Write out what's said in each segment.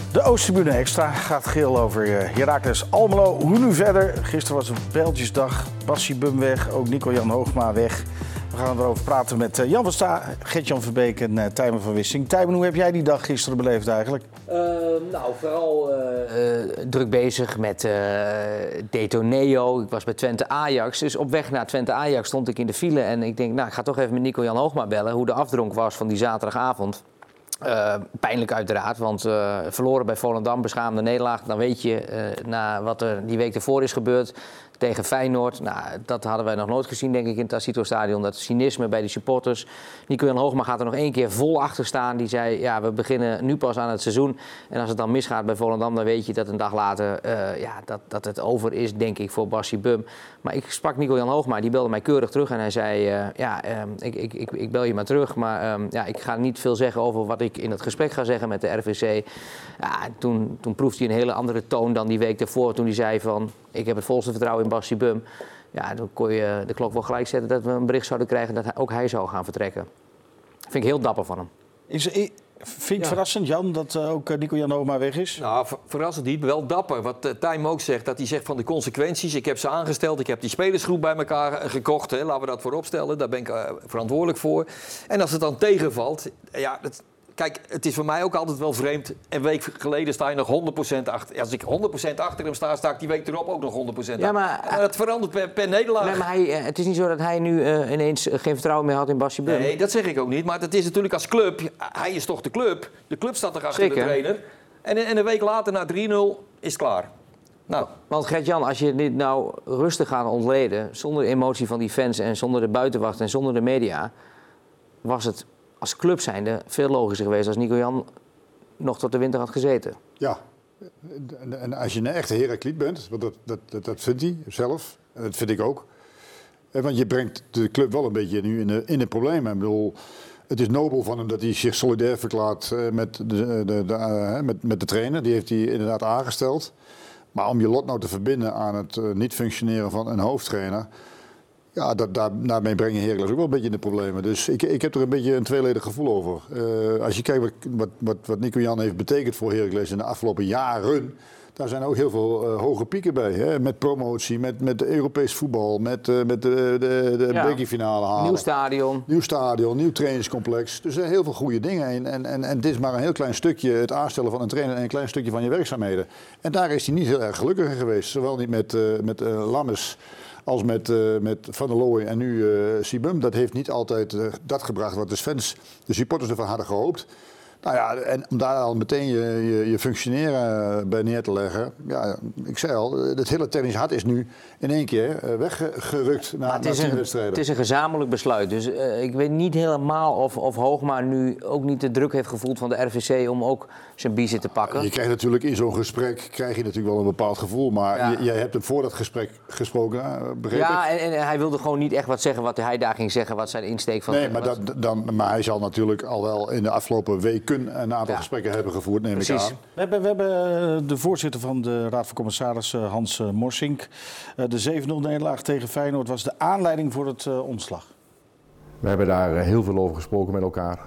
De Oosttribune Extra gaat geel over Heracles Almelo. Hoe nu verder? Gisteren was een Bijltjesdag. Bassie Bum weg, ook Nico-Jan Hoogma weg. We gaan erover praten met Jan van Sta, Gert-Jan Verbeek en Tijmen van Wissing. Tijmen, hoe heb jij die dag gisteren beleefd eigenlijk? Vooral druk bezig met Detoneo. Ik was bij Twente Ajax. Dus op weg naar Twente Ajax stond ik in de file. En ik denk, ik ga toch even met Nico-Jan Hoogma bellen. Hoe de afdronk was van die zaterdagavond. Pijnlijk uiteraard, want verloren bij Volendam, beschaamde nederlaag. Dan weet je na wat er die week ervoor is gebeurd tegen Feyenoord. Dat hadden wij nog nooit gezien, denk ik, in het Tacito-stadion. Dat cynisme bij de supporters. Nico-Jan Hoogma gaat er nog één keer vol achter staan. Die zei, we beginnen nu pas aan het seizoen. En als het dan misgaat bij Volendam, dan weet je dat een dag later dat het over is, denk ik, voor Bassie Bum. Maar ik sprak Nico-Jan Hoogma, die belde mij keurig terug. En hij zei, ik bel je maar terug. Maar ik ga niet veel zeggen over wat ik in het gesprek ga zeggen met de RVC. Toen proefde hij een hele andere toon dan die week daarvoor. Toen hij zei van, ik heb het volste vertrouwen in Bassie Bum. Ja, dan kon je de klok wel gelijk zetten dat we een bericht zouden krijgen dat ook hij zou gaan vertrekken. Vind ik heel dapper van hem. Vind je het verrassend, Jan, dat ook Nico-Jan Hoogma weg is? Nou, verrassend niet, wel dapper. Wat Tijm ook zegt, dat hij zegt van de consequenties. Ik heb ze aangesteld, ik heb die spelersgroep bij elkaar gekocht. Hè. Laten we dat voorop stellen, daar ben ik verantwoordelijk voor. En als het dan tegenvalt, kijk, het is voor mij ook altijd wel vreemd. Een week geleden sta je nog 100% achter. Als ik 100% achter hem sta ik die week erop ook nog 100% achter. Ja, maar dat verandert per nederlaag. Nee, maar het is niet zo dat hij nu ineens geen vertrouwen meer had in Bassie Bum. Nee, dat zeg ik ook niet. Maar het is natuurlijk als club. Hij is toch de club. De club staat er achter de trainer. En een week later, na 3-0, is het klaar. Nou. Want Gert-Jan, als je dit nou rustig gaat ontleden, zonder de emotie van die fans en zonder de buitenwacht en zonder de media, was het als club zijnde veel logischer geweest als Nico-Jan nog tot de winter had gezeten. Ja, en als je een echte Herakliet bent, want dat vindt hij zelf, en dat vind ik ook. Want je brengt de club wel een beetje nu in de problemen. Ik bedoel, het is nobel van hem dat hij zich solidair verklaart met de trainer. Die heeft hij inderdaad aangesteld. Maar om je lot nou te verbinden aan het niet functioneren van een hoofdtrainer, ja, daarmee breng je Heracles ook wel een beetje in de problemen. Dus ik heb er een beetje een tweeledig gevoel over. Als je kijkt wat Nico-Jan heeft betekend voor Heracles in de afgelopen jaren, daar zijn ook heel veel hoge pieken bij. Hè? Met promotie, met Europees voetbal, met de bekerfinale halen. Nieuw stadion, nieuw trainingscomplex. Dus er zijn heel veel goede dingen. En het is maar een heel klein stukje het aanstellen van een trainer en een klein stukje van je werkzaamheden. En daar is hij niet heel erg gelukkig in geweest. Zowel niet met Lammers als met Van der Looy en nu Sibum. Dat heeft niet altijd dat gebracht wat de supporters ervan hadden gehoopt. Nou ja, en om daar al meteen je functioneren bij neer te leggen. Ja, ik zei al, het hele technisch hart is nu in één keer weggerukt na 10 wedstrijden. Het is een gezamenlijk besluit. Dus ik weet niet helemaal of Hoogma nu ook niet de druk heeft gevoeld van de RVC om ook zijn biezen te pakken. Je krijgt natuurlijk in zo'n gesprek natuurlijk wel een bepaald gevoel. Maar jij hebt hem voor dat gesprek gesproken, begreep ik? Ja, en hij wilde gewoon niet echt wat zeggen wat hij daar ging zeggen, wat zijn insteek van... Nee, maar hij zal natuurlijk al wel in de afgelopen weken een aantal gesprekken hebben gevoerd, neem ik aan. We hebben de voorzitter van de Raad van Commissarissen, Hans Morsink. De 7-0 nederlaag tegen Feyenoord was de aanleiding voor het ontslag. We hebben daar heel veel over gesproken met elkaar.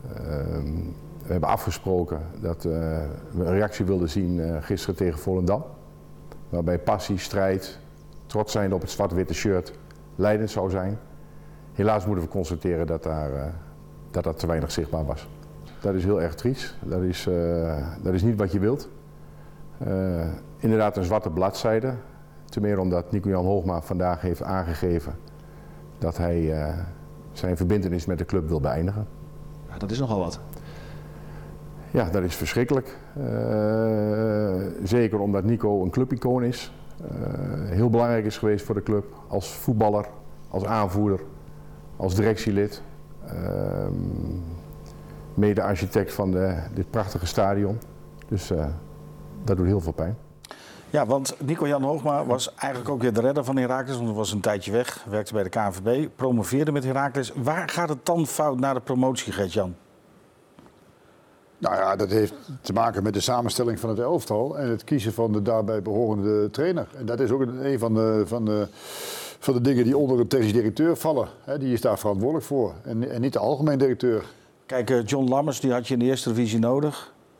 We hebben afgesproken dat we een reactie wilden zien gisteren tegen Volendam. Waarbij passie, strijd, trots zijn op het zwart-witte shirt leidend zou zijn. Helaas moeten we constateren dat te weinig zichtbaar was. Dat is heel erg triest. Dat is niet wat je wilt. Inderdaad een zwarte bladzijde. Ten meer omdat Nico-Jan Hoogma vandaag heeft aangegeven dat hij zijn verbintenis met de club wil beëindigen. Ja, dat is nogal wat. Ja, dat is verschrikkelijk. Zeker omdat Nico een clubicoon is. Heel belangrijk is geweest voor de club als voetballer, als aanvoerder, als directielid. Mede-architect van dit prachtige stadion. Dus dat doet heel veel pijn. Ja, want Nico-Jan Hoogma was eigenlijk ook weer de redder van Heracles. Want hij was een tijdje weg, werkte bij de KNVB, promoveerde met Heracles. Waar gaat het dan fout na de promotie, Gert-Jan? Nou ja, dat heeft te maken met de samenstelling van het elftal en het kiezen van de daarbij behorende trainer. En dat is ook een van de dingen die onder een technisch directeur vallen. Die is daar verantwoordelijk voor en niet de algemeen directeur. Kijk, John Lammers die had je in de eerste divisie nodig.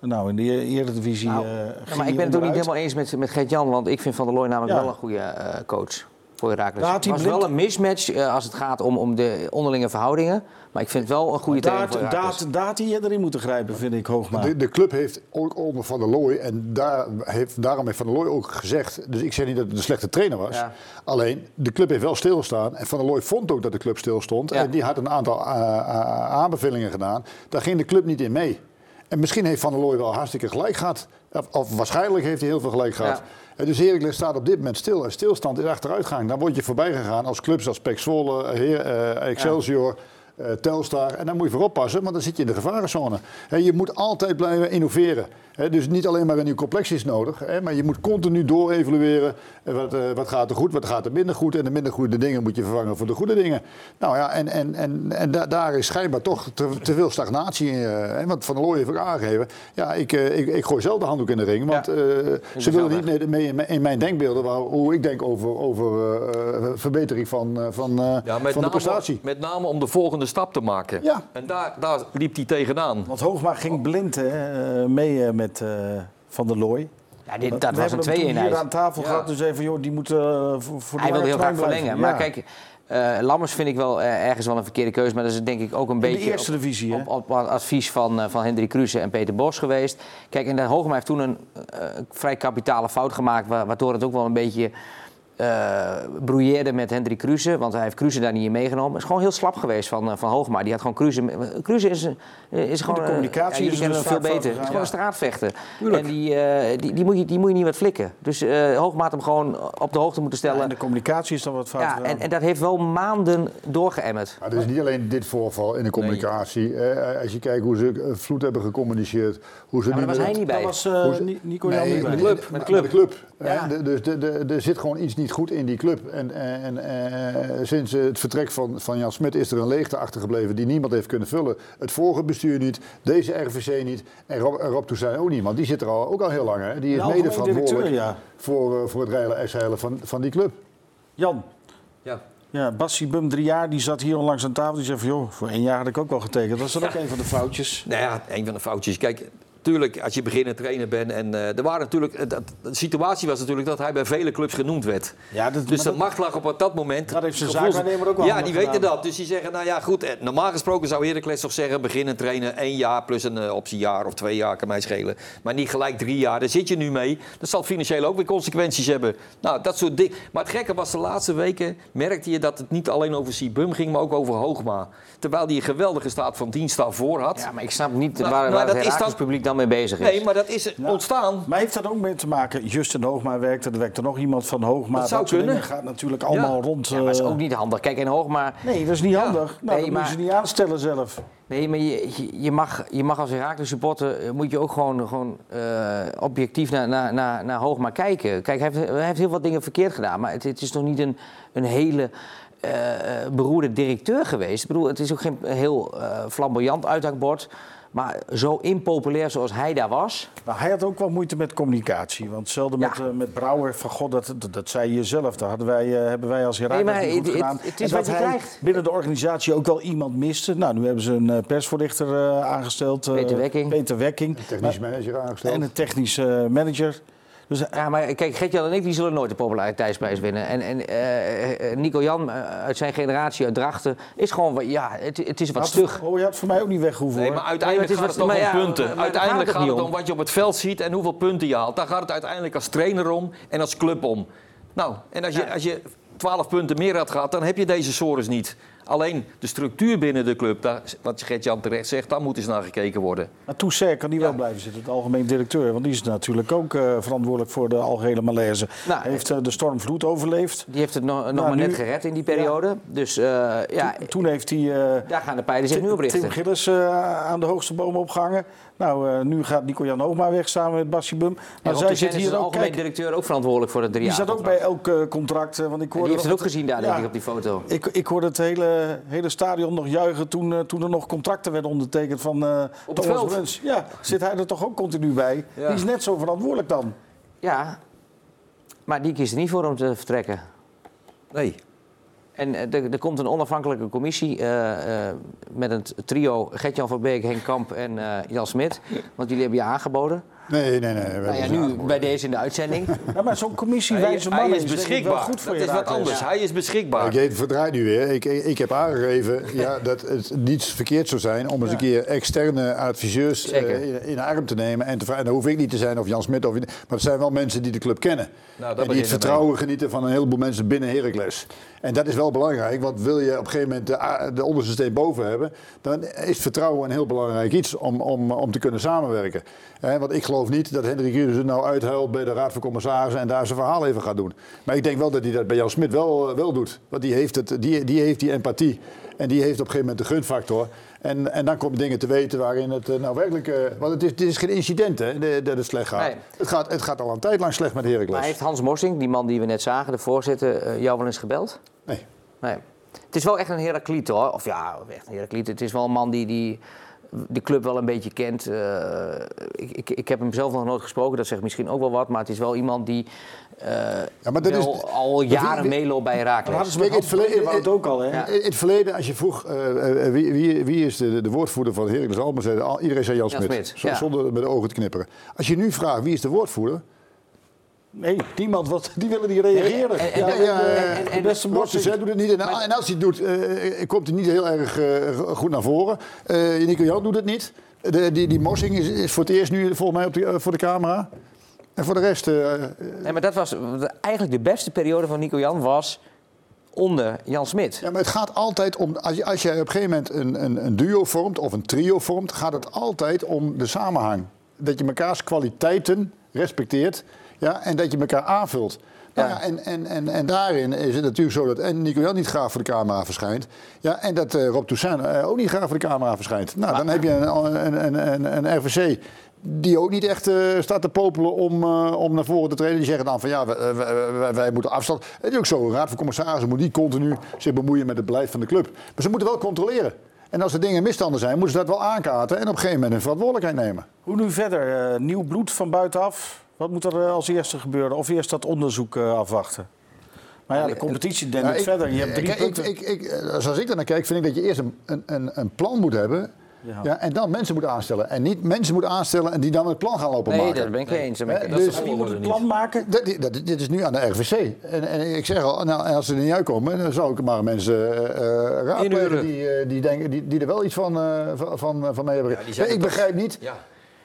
Nou, in de Eredivisie... Nou, maar ik ben het ook niet helemaal eens met Gert-Jan, want ik vind Van der Looy namelijk wel een goede coach voor Heracles. Het was wel een mismatch als het gaat om de onderlinge verhoudingen. Maar ik vind het wel een goede trainer voor Heracles. Daar had hij erin moeten grijpen, vind ik, Hoogma. De club heeft ook onder Van der Looy, en daarom heeft Van der Looy ook gezegd, dus ik zeg niet dat het een slechte trainer was, alleen de club heeft wel stilgestaan en Van der Looy vond ook dat de club stilstond en die had een aantal aanbevelingen gedaan. Daar ging de club niet in mee. En misschien heeft Van der Looy wel hartstikke gelijk gehad, of waarschijnlijk heeft hij heel veel gelijk gehad. Ja. Dus Heracles staat op dit moment stil en stilstand is achteruitgang. Dan word je voorbij gegaan als clubs als PEC Zwolle, Excelsior, Telstar. En daar moet je voor oppassen, want dan zit je in de gevarenzone. Je moet altijd blijven innoveren. Dus niet alleen maar een nieuw complex is nodig, maar je moet continu doorevalueren. Wat gaat er goed, wat gaat er minder goed. En de minder goede dingen moet je vervangen voor de goede dingen. Nou ja, en daar is schijnbaar toch te veel stagnatie in. Want Van der Looy heeft ook aangegeven. Ja, ik gooi zelf de handdoek in de ring. Want ze willen niet mee in mijn denkbeelden hoe ik denk over verbetering van de prestatie. Met name om de volgende stap te maken. Ja. En daar liep hij tegenaan. Want Hoogma ging blind mee met Van der Looy. Ja, dat was een twee-eenheid. Hier aan tafel gehad, dus even, joh, die moet voor hij wilde heel graag verlengen. Maar kijk, Lammers vind ik wel ergens wel een verkeerde keuze. Maar dat is denk ik ook een beetje de eerste divisie, op advies van Hendrik Kruse en Peter Bos geweest. Kijk, en Hoogma heeft toen een vrij kapitale fout gemaakt, waardoor het ook wel een beetje brouilleerde met Hendrik Kruse, want hij heeft Kruse daar niet in meegenomen. Het is gewoon heel slap geweest van Hoogma. Die had gewoon Kruse is gewoon de communicatie, die kennen hem veel beter. Het is gewoon een straatvechter. Tuurlijk. En die moet je niet wat flikken. Dus Hoogma had hem gewoon op de hoogte moeten stellen. Ja, en de communicatie is dan wat fout. Ja, en dat heeft wel maanden doorgeëmmerd. Maar het is niet alleen dit voorval in de communicatie. Nee. Als je kijkt hoe ze Vloed hebben gecommuniceerd. Maar daar was hij niet bij. Dat was Nico Jan niet bij. Met de club. Ja. Dus er zit gewoon iets niet goed in die club. En sinds het vertrek van Jan Smit is er een leegte achtergebleven die niemand heeft kunnen vullen. Het vorige bestuur niet, deze RVC niet en Rob Toussaint ook niet. Want die zit er ook al heel lang. Hè. Die is mede verantwoordelijk voor het reilen van die club. Jan. Ja, Bassie Bum, 3 jaar, die zat hier onlangs aan tafel. Die zei van, joh, voor 1 jaar had ik ook wel getekend. Dat is dan ook een van de foutjes. Nou ja, een van de foutjes. Kijk, natuurlijk, als je beginnend trainer bent en er waren natuurlijk, de situatie was natuurlijk dat hij bij vele clubs genoemd werd. Ja, dus de macht lag op dat moment. Dat heeft zijn zaakwaarnemer ook wel. Ja, die weten dat. Dus die zeggen, nou ja, goed. Normaal gesproken zou Heracles toch zeggen, beginnend trainen 1 jaar plus een optiejaar of 2 jaar kan mij schelen. Maar niet gelijk 3 jaar. Daar zit je nu mee. Dat zal financieel ook weer consequenties hebben. Nou, dat soort dingen. Maar het gekke was de laatste weken merkte je dat het niet alleen over Sibum ging, maar ook over Hoogma. Terwijl die een geweldige staat van dienst daarvoor had. Ja, maar ik snap niet waar het Heracles publiek dan mee bezig is. Nee, maar dat is ontstaan. Maar heeft dat ook mee te maken? Justin Hoogma werkte, er werkte nog iemand van Hoogma. Dat zou kunnen. Dat gaat natuurlijk allemaal rond. Ja, maar dat is ook niet handig. Kijk, en Hoogma... Nee, dat is niet handig. Nou, dat moet je niet aanstellen zelf. Nee, maar je mag als Heracles supporter moet je ook gewoon objectief naar Hoogma kijken. Kijk, hij heeft heel wat dingen verkeerd gedaan, maar het is nog niet een hele beroerde directeur geweest. Ik bedoel, het is ook geen heel flamboyant uithangbord. Maar zo impopulair zoals hij daar was. Nou, hij had ook wel moeite met communicatie. Want zelden met Brouwer, van god, dat zei je zelf. Daar hebben wij als Heracles niet goed gedaan. Het is wat je krijgt. Binnen de organisatie ook wel iemand miste. Nou, nu hebben ze een persvoorlichter aangesteld. Peter Wekking. Een technisch manager aangesteld. En een technisch manager. Dus, ja, maar kijk, Gert-Jan en ik die zullen nooit de populariteitsprijs winnen. En Nico Jan uit zijn generatie uit Drachten is gewoon, het is wat stug. Je had voor mij ook niet weg hoeven. Nee, maar uiteindelijk gaat het om punten. Uiteindelijk gaat het om wat je op het veld ziet en hoeveel punten je haalt. Daar gaat het uiteindelijk als trainer om en als club om. Nou, en als je 12 punten meer had gehad, dan heb je deze sores niet. Alleen de structuur binnen de club, wat Gert-Jan terecht zegt, daar moet eens naar gekeken worden. Maar Toussaint kan die wel blijven zitten, het algemeen directeur. Want die is natuurlijk ook verantwoordelijk voor de algehele malaise. Hij heeft de stormvloed overleefd. Die heeft het nog maar net gered in die periode. Ja. Dus, toen heeft hij... daar gaan de pijlen zich nu op richten. Tim Gillis aan de hoogste boom opgehangen. Nou, nu gaat Nico Jan Hoogma weg samen met Bassie Bum. Maar zij zit hier ook. De algemeen directeur ook verantwoordelijk voor het 3 jaar. Die zat ook bij elk contract. Want ik hoorde die heeft het ook gezien daar, denk ik, op die foto. Ik hoorde het hele stadion nog juichen toen er nog contracten werden ondertekend van Thomas Bruns. Ja, zit hij er toch ook continu bij? Ja. Die is net zo verantwoordelijk dan. Ja, maar die kiest er niet voor om te vertrekken. Nee. En er komt een onafhankelijke commissie met het trio Gert-Jan Verbeek, Henk Kamp en Jan Smit. Want jullie hebben je aangeboden. Nee. Nou ja, nu bij deze in de uitzending. Ja, maar zo'n commissie Hij wijze mannen is denk ik wel beschikbaar. goed voor Dat is wat Heracles. anders. Hij is beschikbaar. Kijk, je verdraait nu weer. Ik heb aangegeven dat het niets verkeerd zou zijn om eens een keer externe adviseurs in de arm te nemen. En te vragen. Dat hoef ik niet te zijn of Jan Smit. Maar het zijn wel mensen die de club kennen. Nou, en die het vertrouwen genieten van een heleboel mensen binnen Heracles. En dat is wel belangrijk, want wil je op een gegeven moment de onderste steen boven hebben, dan is vertrouwen een heel belangrijk iets om te kunnen samenwerken. Want ik geloof niet dat Hendrik Rieders het nou uithuilt bij de Raad van Commissarissen en daar zijn verhaal even gaat doen. Maar ik denk wel dat hij dat bij Jan Smit wel doet. Want die heeft die empathie en die heeft op een gegeven moment de gunfactor. En dan kom je dingen te weten waarin het nou werkelijk... want het is geen incident hè, dat het slecht gaat. Nee. Het gaat al een tijd lang slecht met Heracles. Maar heeft Hans Mossing, die man die we net zagen, de voorzitter, jou wel eens gebeld? Nee. Nee. Het is wel echt een Herakliet hoor. Of ja, echt een Herakliet. Het is wel een man die de club wel een beetje kent. Ik heb hem zelf nog nooit gesproken, dat zegt misschien ook wel wat. Maar het is wel iemand die al jaren meeloopt bij Heracles. Kijk, het ook al, hè? Ja. In het verleden, als je vroeg wie is de woordvoerder van Heracles Almelo, iedereen zei Jan Smit. Ja. Zonder met de ogen te knipperen. Als je nu vraagt wie is de woordvoerder, Nee, niemand, die willen niet reageren. de beste Mossing doet het niet. En als hij het doet, komt hij niet heel erg goed naar voren. Nico Jan doet het niet. Die Mossing is voor het eerst nu volgens mij voor de camera. En voor de rest... Nee, maar dat was eigenlijk de beste periode van Nico Jan was onder Jan Smit. Ja, maar het gaat altijd om... Als je op een gegeven moment een duo vormt of een trio vormt, gaat het altijd om de samenhang. Dat je mekaars kwaliteiten respecteert. Ja, en dat je elkaar aanvult. Nou ja, en daarin is het natuurlijk zo dat Nico Jan niet graag voor de camera verschijnt. Ja, en dat Rob Toussaint ook niet graag voor de camera verschijnt. Nou, dan heb je een RVC die ook niet echt staat te popelen om naar voren te treden. Die zeggen dan van ja, wij moeten afstand. Het is ook zo, een raad van commissarissen moet niet continu zich bemoeien met het beleid van de club. Maar ze moeten wel controleren. En als er dingen misstanden zijn, moeten ze dat wel aankaarten en op een gegeven moment een verantwoordelijkheid nemen. Hoe nu verder? Nieuw bloed van buitenaf? Wat moet er als eerste gebeuren? Of eerst dat onderzoek afwachten? Maar ja, de competitie denkt verder. Je hebt 3 punten. Als ik er naar kijk, vind ik dat je eerst een plan moet hebben. Ja, en dan mensen moet aanstellen. En niet mensen moet aanstellen en die dan het plan gaan lopen maken. Nee, dat ben ik mee eens. Dus Wie moet het plan maken? Dit is nu aan de RVC. En ik zeg al, nou, als ze er niet uitkomen, dan zou ik maar mensen raadplegen die er wel iets van mee hebben. Ik begrijp niet. Ja.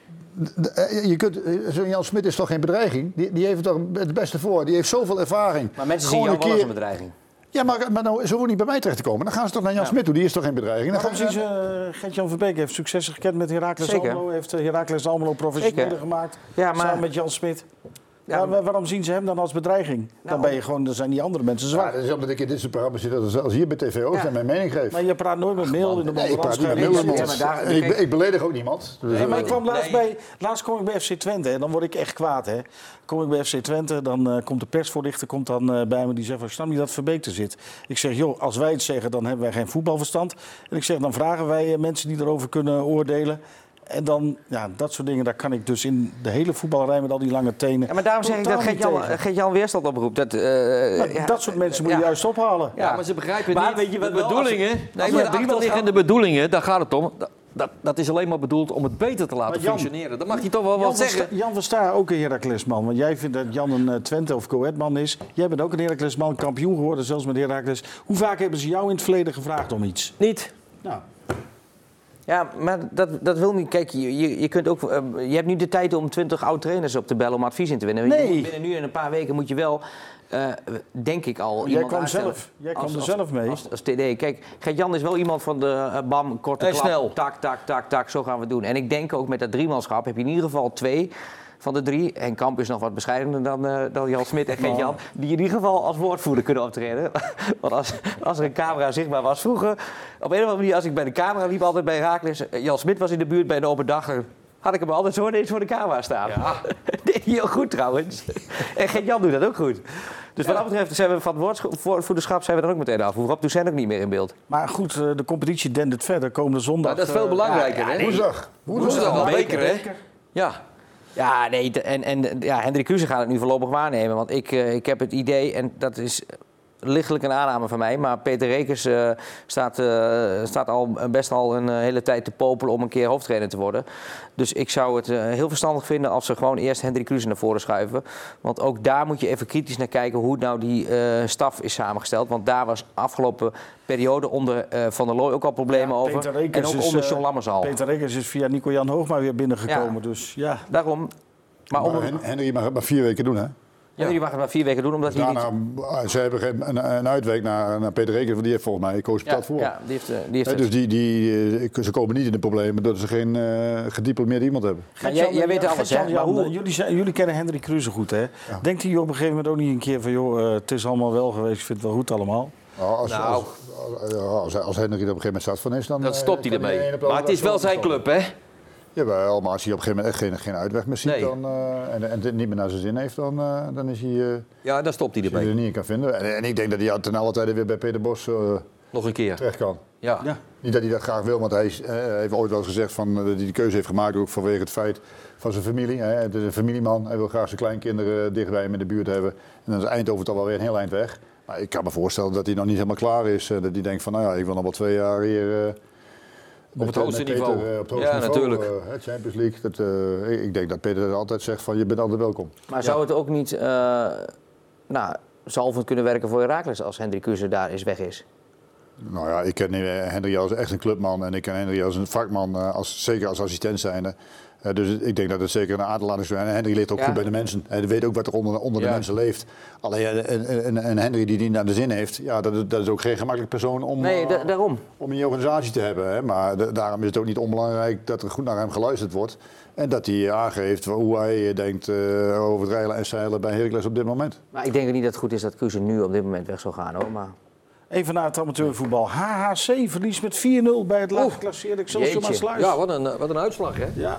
Zo'n Jan Smit is toch geen bedreiging? Die heeft toch het beste voor. Die heeft zoveel ervaring. Maar mensen zien jou wel als een bedreiging. Ja, maar nou, ze hoeven niet bij mij terecht te komen. Dan gaan ze toch naar Jan Smit toe. Die is toch geen bedreiging? Dan precies, Gert-Jan Verbeek heeft successen gekend met Heracles Almelo. Heeft Heracles Almelo professioneler gemaakt. Ja, maar... Samen met Jan Smit. Ja, waarom zien ze hem dan als bedreiging? Dan ben je gewoon, dan zijn die andere mensen zwak. Ja, dat is omdat ik in dit soort programma's zit als hier bij TV ook en mijn mening geef. Maar je praat nooit met mail in de Nee, ik praat niet met mail in de mond. Ik beledig ook niemand. Nee, maar ik kwam laatst kom ik bij FC Twente en dan word ik echt kwaad. Hè. Kom ik bij FC Twente, dan komt de persvoorlichter bij me die zegt van, ik snap niet dat Verbeek er zit. Ik zeg, joh, als wij het zeggen, dan hebben wij geen voetbalverstand. En ik zeg, dan vragen wij mensen die erover kunnen oordelen. En dan, ja, dat soort dingen, daar kan ik dus in de hele voetballerij met al die lange tenen. Ja, maar daarom zeg ik dat Gert-Jan weerstand oproept. Dat soort mensen moet je juist ophalen. Ja, maar ze begrijpen maar niet weet je wat de bedoelingen. Nee, maar de achterliggende bedoelingen, daar gaat het om. Dat is alleen maar bedoeld om het beter te laten functioneren. Dat mag je toch wel wat zeggen. Jan van Staar, ook een Heraclesman. Want jij vindt dat Jan een Twente of Go Ahead-man is. Jij bent ook een Heraclesman, kampioen geworden, zelfs met Heracles. Hoe vaak hebben ze jou in het verleden gevraagd om iets? Niet. Nou... Ja, maar dat wil niet. Kijk, je kunt ook. Je hebt nu de tijd om 20 oud-trainers op te bellen om advies in te winnen. Nee. Binnen nu en een paar weken moet je wel, denk ik al. Jij kwam er zelf mee. Als TD. Kijk, Gert-Jan is wel iemand van de bam, korte klap. Snel. Tak, zo gaan we het doen. En ik denk ook met dat driemanschap heb je in ieder geval 2 van de 3. En Kamp is nog wat bescheidener dan Jan Smit en Gert-Jan. Die in ieder geval als woordvoerder kunnen optreden. Want als er een camera zichtbaar was vroeger. Op een of andere manier, als ik bij de camera liep, altijd bij Heracles. Jan Smit was in de buurt bij een open dag. Had ik hem altijd zo ineens voor de camera staan. Ja. Deed hij heel goed trouwens. En Gert-Jan doet dat ook goed. Dus wat dat betreft zijn we van het woordvoerderschap zijn we er ook meteen af. Rob Toussaint ook niet meer in beeld. Maar goed, de competitie dendert verder. Komende zondag. Maar dat is veel belangrijker, hè? Woensdag al beker, hè? Ja. Ja, nee, en Hendrik Kruse gaat het nu voorlopig waarnemen. Want ik heb het idee, en dat is lichtelijk een aanname van mij, maar Peter Rekers staat al best al een hele tijd te popelen om een keer hoofdtrainer te worden. Dus ik zou het heel verstandig vinden als ze gewoon eerst Hendrik Kruse naar voren schuiven. Want ook daar moet je even kritisch naar kijken hoe nou die staf is samengesteld. Want daar was afgelopen periode onder Van der Looy ook al problemen over. En ook onder John Lammers al. Peter Rekers is via Nico-Jan Hoogma weer binnengekomen. Dus ja. Daarom. Maar Henry mag het maar 4 weken doen, hè? Jullie mag het maar 4 weken doen, omdat hij niet... Ze hebben een uitweek naar Peter Rekers, want die heeft volgens mij koos betaald voor. Ja, die heeft dus ze komen niet in de problemen doordat ze geen gediplomeerd iemand hebben. Jij weet alles, hè? Maar hoe... Jullie kennen Hendrik Kruse goed, hè? Ja. Denkt hij op een gegeven moment ook niet een keer van... joh, het is allemaal wel geweest, ik vind het wel goed allemaal? Als Henry er op een gegeven moment zat van is, dan stopt hij ermee. Maar het is wel zijn club, hè? Jawel, maar als hij op een gegeven moment echt geen uitweg meer ziet en het niet meer naar zijn zin heeft, dan is hij... ja, dan stopt hij ermee. Er niet in kan vinden. En ik denk dat hij ten alle tijde weer bij Peter Bos nog een keer terecht kan. Ja. Niet dat hij dat graag wil, want hij heeft ooit wel eens gezegd dat hij die keuze heeft gemaakt ook vanwege het feit van zijn familie. Het is een familieman, hij wil graag zijn kleinkinderen dichtbij hem in de buurt hebben. En dan is Eindhoven toch wel weer een heel eind weg. Maar ik kan me voorstellen dat hij nog niet helemaal klaar is. Dat hij denkt van, nou ja, ik wil nog wel 2 jaar hier... op het hoogste niveau. Op het hoogste niveau, natuurlijk. Champions League. Ik denk dat Peter altijd zegt van je bent altijd welkom. Maar zou het ook niet zalvend kunnen werken voor Heracles als Hendrik Kruse daar weg is? Nou ja, ik ken Henry als echt een clubman en ik ken Henry als een vakman, zeker als assistent zijnde. Dus ik denk dat het zeker een aderlating is. En Henry ligt ook goed bij de mensen. Hij weet ook wat er onder de mensen leeft. Alleen een Henry die niet naar de zin heeft, ja, dat is ook geen gemakkelijk persoon om in je organisatie te hebben. Hè. Maar daarom is het ook niet onbelangrijk dat er goed naar hem geluisterd wordt. En dat hij aangeeft hoe hij denkt over het rijden en zeilen bij Heracles op dit moment. Maar ik denk niet dat het goed is dat Kruse nu op dit moment weg zou gaan, hoor. Maar... Even naar het amateurvoetbal. HHC verliest met 4-0 bij het laaggeklasseerde Excelsior Maasluis. Ja, wat een uitslag, hè? Ja.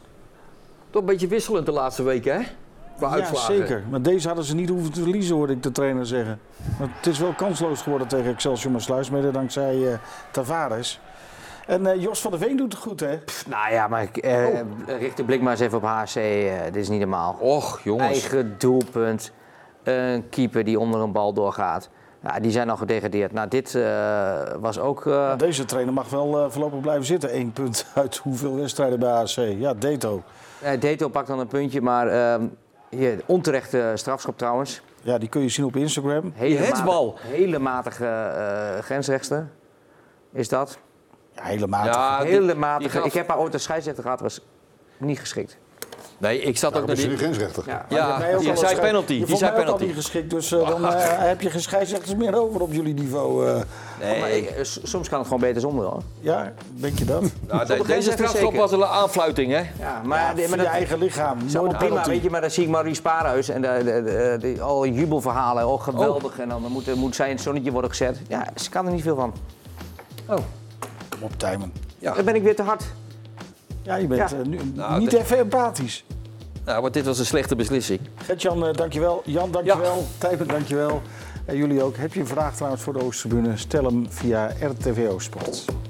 Toch een beetje wisselend de laatste weken, hè? Qua uitslagen. Zeker. Maar deze hadden ze niet hoeven te verliezen, hoorde ik de trainer zeggen. Maar het is wel kansloos geworden tegen Excelsior Maasluis, mede dankzij Tavares. En Jos van der Veen doet het goed, hè? Nou ja, maar richt de blik maar eens even op HHC. Dit is niet normaal. Och, jongens. Eigen doelpunt. Een keeper die onder een bal doorgaat. Ja, die zijn al gedegradeerd. Nou, dit was ook... Deze trainer mag wel voorlopig blijven zitten. 1 punt uit hoeveel wedstrijden bij HC. Ja, Deto. Deto pakt dan een puntje, maar hier, onterechte strafschop trouwens. Ja, die kun je zien op Instagram. Hele matige grensrechter is dat. Ja, hele matige. Ja, hele matige. Ik heb haar ooit een scheidsrechter gehad, was niet geschikt. Nee, ik zat ook naar die grensrechter. Die zei penalty. Je vond mij ook al niet geschikt, dus dan heb je geen scheidsrechters meer over op jullie niveau. Nee, soms kan het gewoon beter zonder, hoor. Ja, denk je dat? Nou, deze strafschop was een aanfluiting, hè? Ja, maar je eigen lichaam. Prima, weet je, maar dan zie ik Maurice Paarhuis en al jubelverhalen, oh geweldig. En dan moet zij in het zonnetje worden gezet. Ja, ze kan er niet veel van. Oh. Kom op, Tijmen. Ja. Dan ben ik weer te hard. Ja, je bent niet even empathisch. Nou, want dit was een slechte beslissing. Gert-Jan, dankjewel. Jan, dankjewel. Ja. Tijmen, dankjewel. En jullie ook. Heb je een vraag trouwens voor de Oosttribune? Stel hem via RTVO Sport.